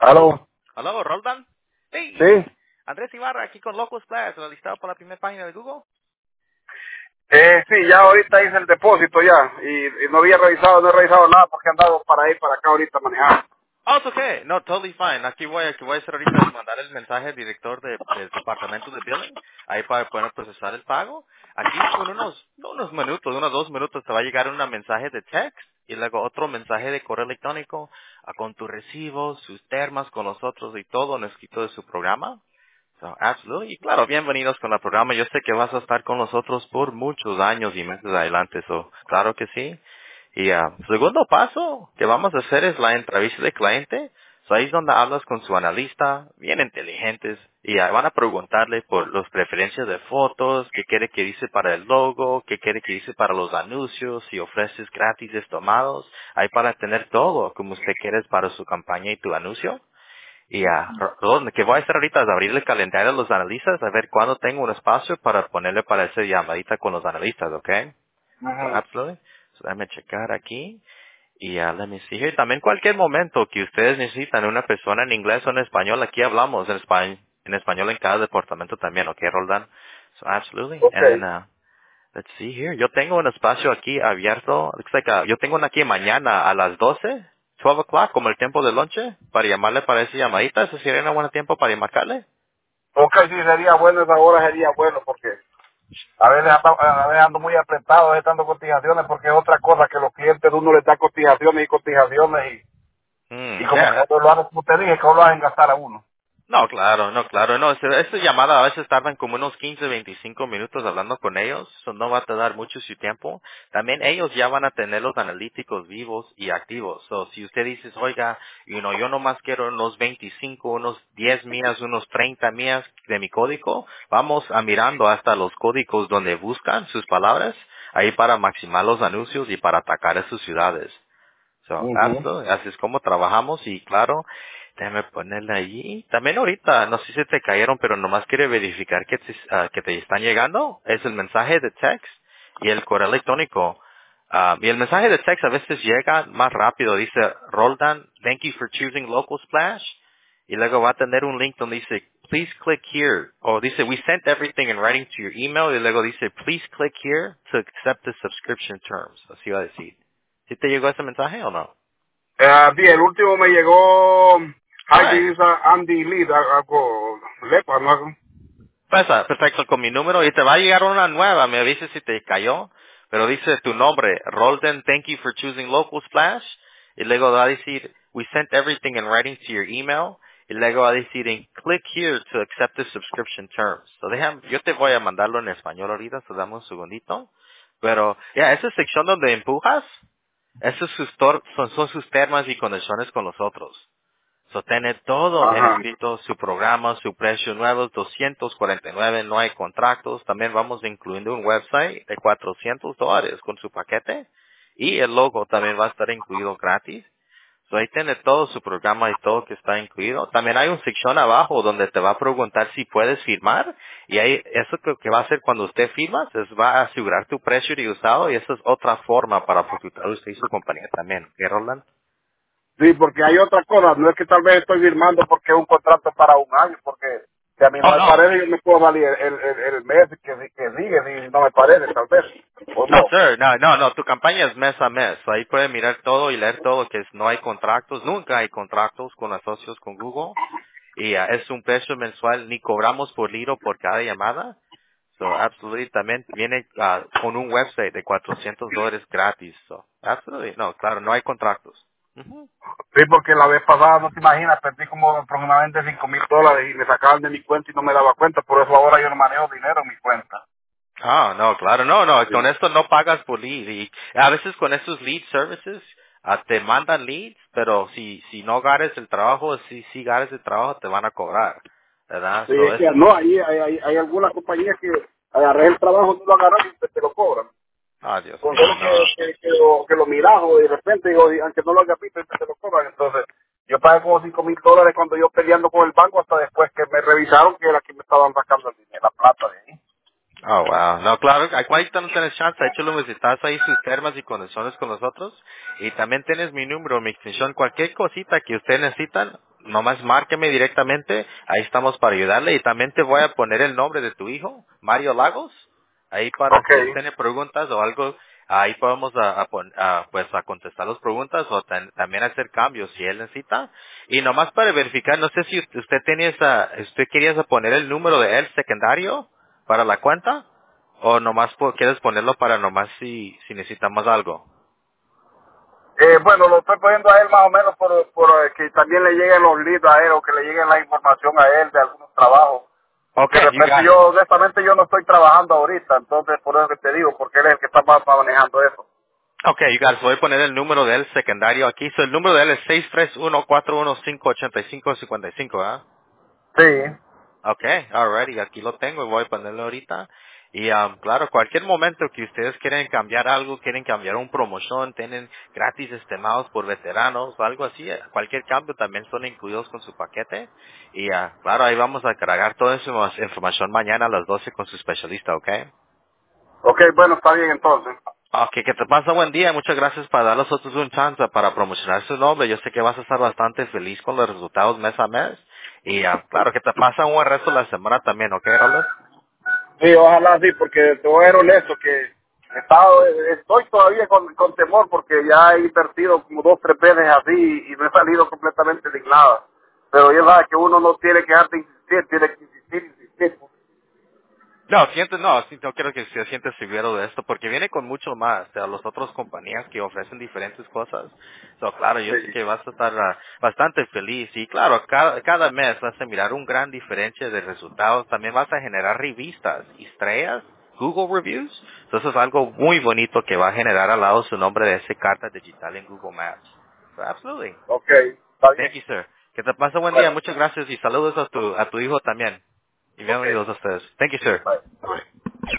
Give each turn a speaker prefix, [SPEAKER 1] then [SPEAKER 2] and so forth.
[SPEAKER 1] Aló.
[SPEAKER 2] Aló, Roldan. Hey,
[SPEAKER 1] Sí.
[SPEAKER 2] Andrés Ibarra, aquí con Locos Plus, listado para la primera página de Google.
[SPEAKER 1] Sí, ya ahorita hice el depósito ya y no no he revisado nada porque he andado para ahí, para acá ahorita manejando.
[SPEAKER 2] Oh, it's okay. No, totally fine. Aquí voy a hacer ahorita es mandar el mensaje al director del departamento de billing, ahí para poder procesar el pago. Aquí con unos minutos, unos 2 minutos te va a llegar un mensaje de text y luego otro mensaje de correo electrónico con tus recibos, sus termas con nosotros y todo en escrito de su programa. So, absolutely. Y claro, bienvenidos con el programa. Yo sé que vas a estar con nosotros por muchos años y meses adelante. So, claro que sí. Y segundo paso que vamos a hacer es la entrevista de cliente. So, ahí es donde hablas con su analista, bien inteligentes, y van a preguntarle por las preferencias de fotos, qué quiere que dice para el logo, qué quiere que dice para los anuncios, si ofreces gratis tomados, ahí para tener todo como usted quiere para su campaña y tu anuncio. Y lo que voy a hacer ahorita es abrir el calendario de los analistas a ver cuándo tengo un espacio para ponerle para esa llamadita con los analistas, ¿ok? So,
[SPEAKER 1] Ajá.
[SPEAKER 2] absolutely. So, déjame checar aquí. Y let me see here. También cualquier momento que ustedes necesitan una persona en inglés o en español, aquí hablamos en español en cada departamento también, ¿ok, Roldan? So, absolutely.
[SPEAKER 1] Ok.
[SPEAKER 2] And then, let's see here. Yo tengo un espacio aquí abierto. Looks like, yo tengo una aquí mañana a las 12, 12 o'clock, como el tiempo de lonche, para llamarle para esa llamadita. ¿Eso sería un buen tiempo para marcarle?
[SPEAKER 1] Ok, sí, sería bueno, esa hora sería bueno porque a veces ando muy apretado, dando cotizaciones porque es otra cosa que los clientes uno les da cotizaciones y cotizaciones y como que
[SPEAKER 2] Yeah.
[SPEAKER 1] lo hacen, como te dije, que lo hacen gastar a uno.
[SPEAKER 2] No, claro, no, claro, no, esta llamada a veces tardan como unos 15, 25 minutos hablando con ellos, eso no va a tardar mucho su tiempo. También ellos ya van a tener los analíticos vivos y activos. So, si usted dice, oiga, yo nomás quiero unos 25, unos 10 millas, unos 30 millas de mi código, vamos a mirando hasta los códigos donde buscan sus palabras, ahí para maximar los anuncios y para atacar a sus ciudades. So,
[SPEAKER 1] Ujú.
[SPEAKER 2] absolutely. Así es como trabajamos y claro, déjame ponerle allí. También ahorita, no sé si te cayeron, pero nomás quiere verificar que te están llegando. Es el mensaje de text y el correo electrónico. Y el mensaje de text a veces llega más rápido. Dice, Roldan, thank you for choosing Local Splash. Y luego va a tener un link donde dice, please click here. O dice, we sent everything in writing to your email. Y luego dice, please click here to accept the subscription terms. Así va a decir. ¿Sí te llegó ese mensaje o no?
[SPEAKER 1] Sí, el último me llegó, hi,
[SPEAKER 2] Alright.
[SPEAKER 1] this is Andy Lee, algo, lepa, ¿no?
[SPEAKER 2] Pasa, perfecto, con mi número y te va a llegar una nueva, me avisas si te cayó, pero dice tu nombre, Rolden, thank you for choosing Local Splash, y luego va a decir, we sent everything in writing to your email, y luego va a decir, click here to accept the subscription terms. So yo te voy a mandarlo en español ahorita, so dame un segundito, pero, ya, esa sección donde empujas, esos son sus temas y conexiones con los otros. So, tiene todo en
[SPEAKER 1] Ajá.
[SPEAKER 2] escrito, su programa, su precio nuevo, 249, no hay contratos. También vamos incluyendo un website de $400 con su paquete. Y el logo también va a estar incluido gratis. So, ahí tiene todo su programa y todo que está incluido. También hay una sección abajo donde te va a preguntar si puedes firmar. Y ahí, eso que va a hacer cuando usted firma, es va a asegurar tu precio de usado y esa es otra forma para proteger usted y su compañía también. ¿Qué, Roland?
[SPEAKER 1] Sí, porque hay otra cosa, no es que tal vez estoy firmando porque es un contrato para un año, porque si a mí no
[SPEAKER 2] Oh,
[SPEAKER 1] me
[SPEAKER 2] no.
[SPEAKER 1] parece, yo me puedo salir el mes que sigue, si no me parece, tal vez, o
[SPEAKER 2] No,
[SPEAKER 1] no.
[SPEAKER 2] sir, no, tu campaña es mes a mes. Ahí puede mirar todo y leer todo, que no hay contratos, nunca hay contratos con asocios con Google. Y es un precio mensual, ni cobramos por libro por cada llamada. So, absolutely, también viene con un website de $400 gratis. So, absolutely, no, claro, no hay contratos. Ujú.
[SPEAKER 1] Sí, porque la vez pasada, no te imaginas, perdí como aproximadamente $5,000 y me sacaban de mi cuenta y no me daba cuenta, por eso ahora yo no manejo dinero en mi cuenta.
[SPEAKER 2] Ah, no, claro, no, con
[SPEAKER 1] Sí.
[SPEAKER 2] esto no pagas por lead y a veces con esos lead services te mandan leads, pero si no ganes el trabajo, si ganes el trabajo te van a cobrar, ¿verdad?
[SPEAKER 1] Sí,
[SPEAKER 2] So
[SPEAKER 1] es que
[SPEAKER 2] eso,
[SPEAKER 1] no, ahí hay algunas compañías que agarré el trabajo, no lo agarran y te lo cobran.
[SPEAKER 2] Dios
[SPEAKER 1] Con
[SPEAKER 2] mío,
[SPEAKER 1] solo
[SPEAKER 2] no.
[SPEAKER 1] que lo miras o de repente, digo, aunque no lo haya visto, te lo cobran. Entonces, yo pagué como $5,000 cuando yo peleando con el banco hasta después que me revisaron que era que me estaban sacando el dinero, la plata de ahí.
[SPEAKER 2] Oh, wow. No, claro, ahorita no tienes chance. Échalo, visitas ahí sus termas y conexiones con nosotros. Y también tienes mi número, mi extensión, cualquier cosita que ustedes necesitan, nomás márqueme directamente, ahí estamos para ayudarle y también te voy a poner el nombre de tu hijo, Mario Lagos, ahí para
[SPEAKER 1] Ok.
[SPEAKER 2] si él tiene preguntas o algo, ahí podemos pues a contestar las preguntas o también hacer cambios si él necesita. Y nomás para verificar, no sé si usted quería poner el número de él secundario para la cuenta o nomás quieres ponerlo para nomás si necesitamos algo.
[SPEAKER 1] Bueno, lo estoy poniendo a él más o menos por que también le lleguen los leads a él o que le lleguen la información a él de algunos trabajos. Porque de
[SPEAKER 2] Okay, you
[SPEAKER 1] repente
[SPEAKER 2] got it.
[SPEAKER 1] honestamente yo no estoy trabajando ahorita, entonces por eso que te digo, porque él es el que está más manejando eso.
[SPEAKER 2] Okay, you guys, voy a poner el número de él secundario aquí. So, el número de él es 631-415-8555, ¿ah?
[SPEAKER 1] Sí.
[SPEAKER 2] Okay, alrighty, aquí lo tengo y voy a ponerlo ahorita. Y claro, cualquier momento que ustedes quieren cambiar algo, quieren cambiar una promoción, tienen gratis estimados por veteranos o algo así, cualquier cambio también son incluidos con su paquete. Y claro, ahí vamos a cargar toda esa información mañana a las 12 con su especialista, ¿ok?
[SPEAKER 1] Ok, bueno, está bien entonces.
[SPEAKER 2] Ok, que te pasa buen día. Muchas gracias para dar a nosotros un chance para promocionar su nombre. Yo sé que vas a estar bastante feliz con los resultados mes a mes. Y claro, que te pasa un buen resto de la semana también, ¿ok, Robert?
[SPEAKER 1] Sí, ojalá sí, porque te voy a ser honesto que estoy todavía con temor porque ya he invertido como 2, 3 veces así y no he salido completamente sin nada. Pero ya sabes que uno no tiene que dejar de insistir, tiene que insistir.
[SPEAKER 2] No, sí, no quiero que se siente seguro de esto, porque viene con mucho más de las otras compañías que ofrecen diferentes cosas. So, claro, yo sé
[SPEAKER 1] Sí.
[SPEAKER 2] que vas a estar bastante feliz y claro, cada mes vas a mirar un gran diferencia de resultados. También vas a generar revistas, estrellas, Google Reviews. Entonces es algo muy bonito que va a generar al lado su nombre de esa carta digital en Google Maps. So, absolutely.
[SPEAKER 1] Ok, está
[SPEAKER 2] Thank
[SPEAKER 1] bien.
[SPEAKER 2] you, sir. Que te pase buen día.
[SPEAKER 1] Bueno,
[SPEAKER 2] Muchas gracias y saludos a tu hijo también. Y
[SPEAKER 1] ok.
[SPEAKER 2] bienvenidos a ustedes. Thank you, sir.
[SPEAKER 1] Bye.
[SPEAKER 2] Bye.